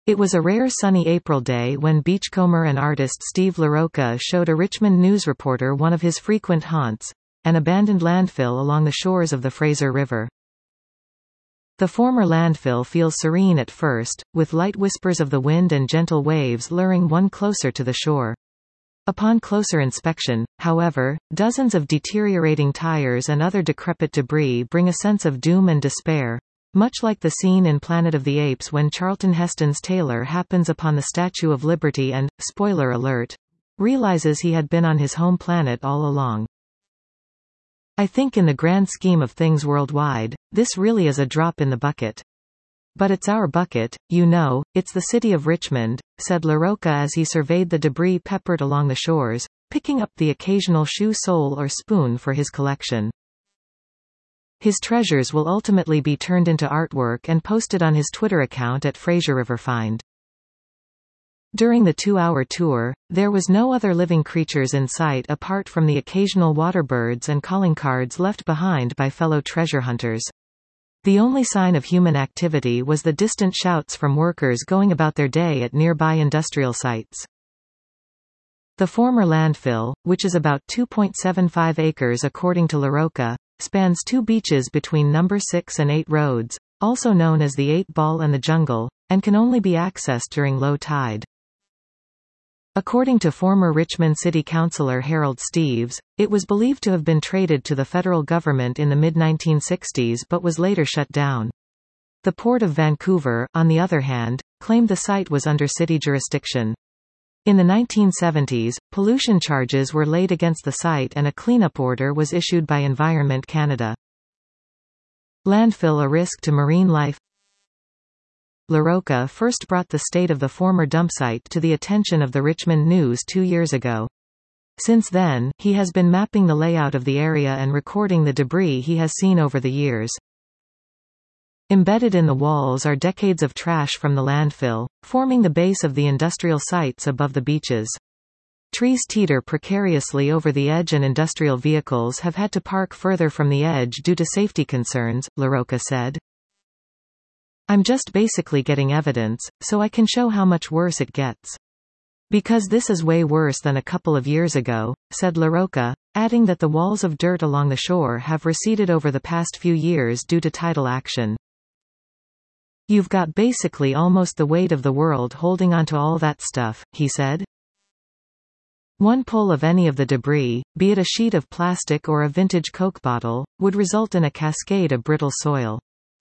It was a rare sunny April day when beachcomber and artist Steve LaRocca showed a Richmond news reporter one of his frequent haunts, an abandoned landfill along the shores of the Fraser River. The former landfill feels serene at first, with light whispers of the wind and gentle waves luring one closer to the shore. Upon closer inspection, however, dozens of deteriorating tires and other decrepit debris bring a sense of doom and despair, much like the scene in Planet of the Apes when Charlton Heston's tailor happens upon the Statue of Liberty and, spoiler alert, realizes he had been on his home planet all along. I think in the grand scheme of things worldwide, this really is a drop in the bucket. But it's our bucket, you know, it's the city of Richmond, said LaRocca as he surveyed the debris peppered along the shores, picking up the occasional shoe sole or spoon for his collection. His treasures will ultimately be turned into artwork and posted on his Twitter account at Fraser River Find. During the 2-hour tour, there was no other living creatures in sight apart from the occasional waterbirds and calling cards left behind by fellow treasure hunters. The only sign of human activity was the distant shouts from workers going about their day at nearby industrial sites. The former landfill, which is about 2.75 acres according to LaRocca, spans two beaches between number 6 and 8 roads, also known as the 8 Ball and the Jungle, and can only be accessed during low tide. According to former Richmond City Councillor Harold Steeves, it was believed to have been traded to the federal government in the mid-1960s but was later shut down. The Port of Vancouver, on the other hand, claimed the site was under city jurisdiction. In the 1970s, pollution charges were laid against the site and a cleanup order was issued by Environment Canada. Landfill a risk to marine life? LaRocca first brought the state of the former dump site to the attention of the Richmond News 2 years ago. Since then, he has been mapping the layout of the area and recording the debris he has seen over the years. Embedded in the walls are decades of trash from the landfill, forming the base of the industrial sites above the beaches. Trees teeter precariously over the edge and industrial vehicles have had to park further from the edge due to safety concerns, LaRocca said. I'm just basically getting evidence, so I can show how much worse it gets. Because this is way worse than a couple of years ago, said LaRocca, adding that the walls of dirt along the shore have receded over the past few years due to tidal action. You've got basically almost the weight of the world holding onto all that stuff, he said. One pull of any of the debris, be it a sheet of plastic or a vintage Coke bottle, would result in a cascade of brittle soil.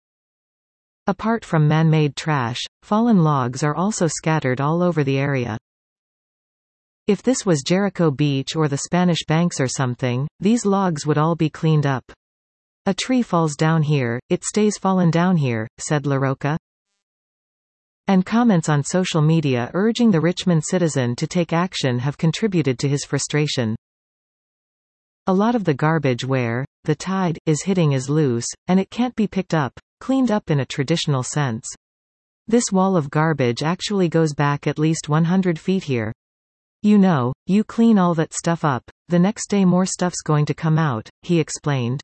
Apart from man-made trash, fallen logs are also scattered all over the area. If this was Jericho Beach or the Spanish Banks or something, these logs would all be cleaned up. A tree falls down here, it stays fallen down here, said LaRocca. And comments on social media urging the Richmond citizen to take action have contributed to his frustration. A lot of the garbage where the tide is hitting is loose, and it can't be picked up, cleaned up in a traditional sense. This wall of garbage actually goes back at least 100 feet here. You know, you clean all that stuff up, the next day more stuff's going to come out, he explained.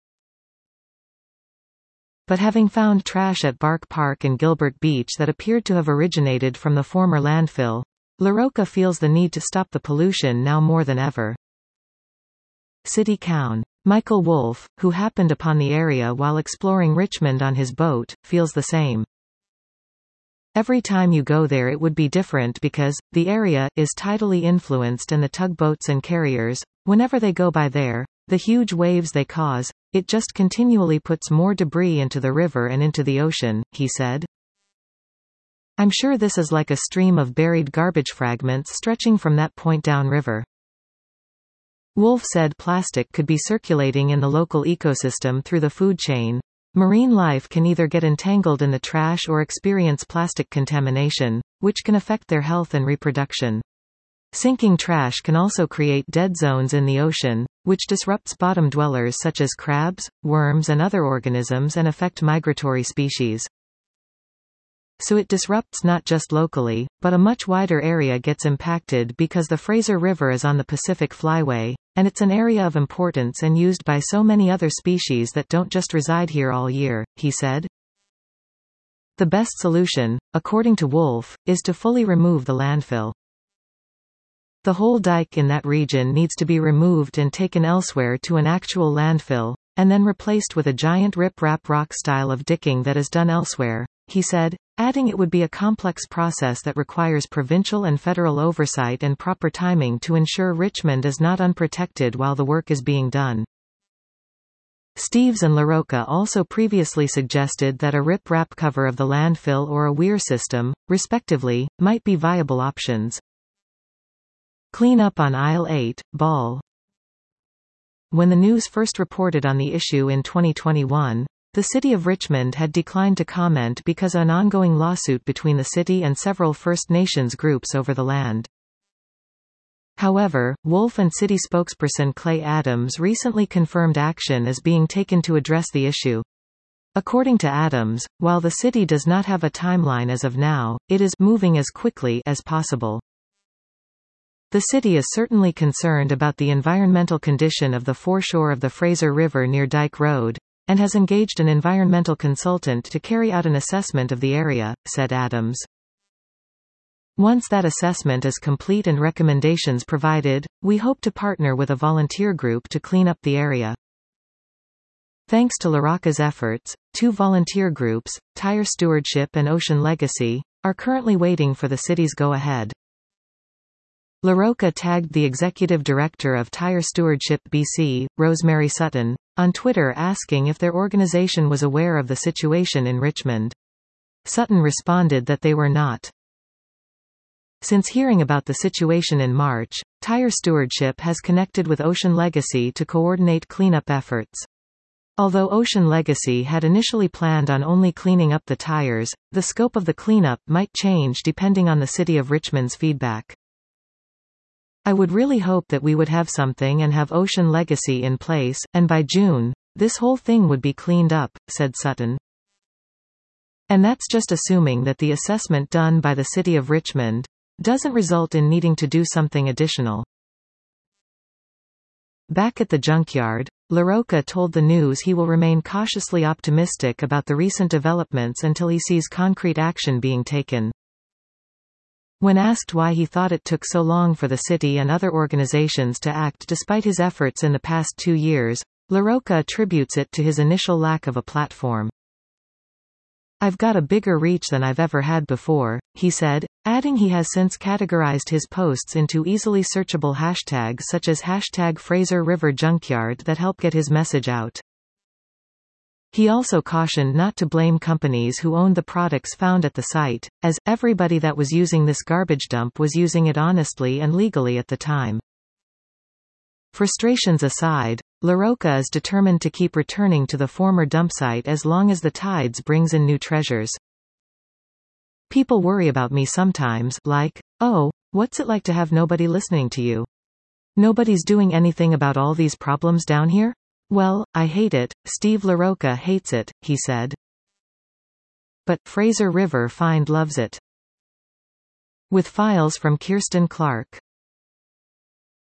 But having found trash at Bark Park and Gilbert Beach that appeared to have originated from the former landfill, LaRocca feels the need to stop the pollution now more than ever. City Coun. Michael Wolfe, who happened upon the area while exploring Richmond on his boat, feels the same. Every time you go there it would be different because the area is tidally influenced and the tugboats and carriers, whenever they go by there, the huge waves they cause, it just continually puts more debris into the river and into the ocean, he said. I'm sure this is like a stream of buried garbage fragments stretching from that point downriver. Wolfe said plastic could be circulating in the local ecosystem through the food chain. Marine life can either get entangled in the trash or experience plastic contamination, which can affect their health and reproduction. Sinking trash can also create dead zones in the ocean, which disrupts bottom dwellers such as crabs, worms and other organisms and affect migratory species. So it disrupts not just locally, but a much wider area gets impacted because the Fraser River is on the Pacific Flyway, and it's an area of importance and used by so many other species that don't just reside here all year, he said. The best solution, according to Wolf, is to fully remove the landfill. The whole dike in that region needs to be removed and taken elsewhere to an actual landfill, and then replaced with a giant rip-rap rock style of dicking that is done elsewhere, he said, adding it would be a complex process that requires provincial and federal oversight and proper timing to ensure Richmond is not unprotected while the work is being done. Steeves and LaRocca also previously suggested that a rip-rap cover of the landfill or a weir system, respectively, might be viable options. Clean up on Aisle 8, Ball. When the news first reported on the issue in 2021, the City of Richmond had declined to comment because of an ongoing lawsuit between the city and several First Nations groups over the land. However, Wolf and city spokesperson Clay Adams recently confirmed action is being taken to address the issue. According to Adams, while the city does not have a timeline as of now, it is moving as quickly as possible. The city is certainly concerned about the environmental condition of the foreshore of the Fraser River near Dyke Road, and has engaged an environmental consultant to carry out an assessment of the area, said Adams. Once that assessment is complete and recommendations provided, we hope to partner with a volunteer group to clean up the area. Thanks to LaRocca's efforts, 2 volunteer groups, Tire Stewardship and Ocean Legacy, are currently waiting for the city's go-ahead. LaRocca tagged the executive director of Tire Stewardship BC, Rosemary Sutton, on Twitter asking if their organization was aware of the situation in Richmond. Sutton responded that they were not. Since hearing about the situation in March, Tire Stewardship has connected with Ocean Legacy to coordinate cleanup efforts. Although Ocean Legacy had initially planned on only cleaning up the tires, the scope of the cleanup might change depending on the City of Richmond's feedback. I would really hope that we would have something and have Ocean Legacy in place, and by June, this whole thing would be cleaned up, said Sutton. And that's just assuming that the assessment done by the City of Richmond doesn't result in needing to do something additional. Back at the junkyard, LaRocca told the News he will remain cautiously optimistic about the recent developments until he sees concrete action being taken. When asked why he thought it took so long for the city and other organizations to act despite his efforts in the past 2 years, LaRocca attributes it to his initial lack of a platform. I've got a bigger reach than I've ever had before, he said, adding he has since categorized his posts into easily searchable hashtags such as #Fraser River Junkyard that help get his message out. He also cautioned not to blame companies who owned the products found at the site, as everybody that was using this garbage dump was using it honestly and legally at the time. Frustrations aside, LaRocca is determined to keep returning to the former dump site as long as the tides brings in new treasures. People worry about me sometimes, like, oh, what's it like to have nobody listening to you? Nobody's doing anything about all these problems down here? Well, I hate it. Steve LaRocca hates it, he said. But Fraser River Find loves it. With files from Kirsten Clark.